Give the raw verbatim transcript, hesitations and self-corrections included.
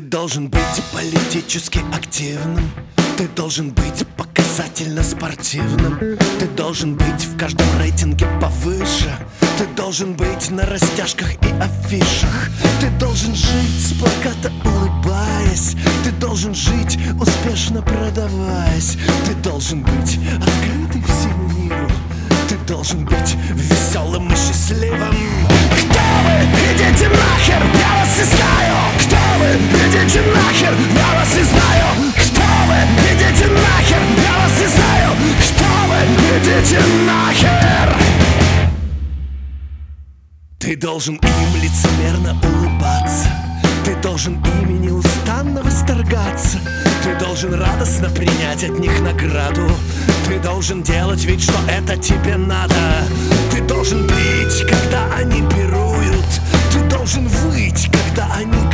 должен быть политически активным. Ты должен быть показательно спортивным. Ты должен быть в каждом рейтинге повыше. Ты должен быть на растяжках и афишах. Ты должен жить с плаката улыбаясь. Ты должен жить успешно продаваясь. Ты должен быть открытый всему миру. Ты должен быть веселым и счастливым. Кто вы? Идите нахер, я вас не знаю. Кто вы? Идите нахер, я вас не знаю. Кто вы? Идите нахер, я вас не знаю. Кто вы? Идите нахер. Ты должен им лицемерно улыбаться. Ты должен ими неустанно восторгаться. Ты должен радостно принять от них награду. Ты должен делать вид, что это тебе надо. Ты должен пить, когда они пируют. Ты должен выть, когда они